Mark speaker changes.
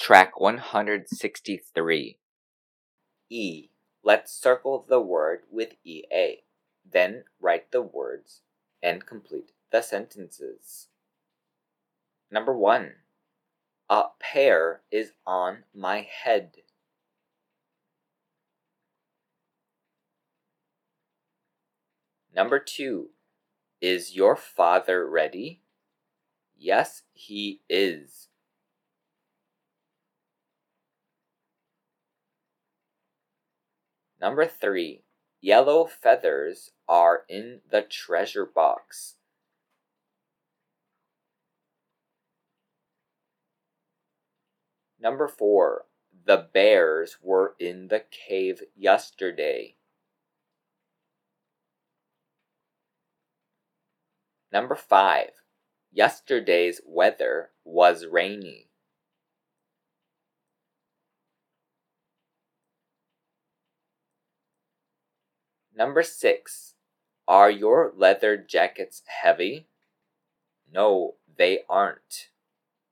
Speaker 1: Track 163. E. Let's circle the word with EA. Then write the words and complete the sentences. Number 1. A pear is on my head. Number 2. Is your father ready? Yes, he is. Number 3. Yellow feathers are in the treasure box. Number 4. The bears were in the cave yesterday. Number 5. Yesterday's weather was rainy. Number 6. Are your leather jackets heavy? No, they aren't.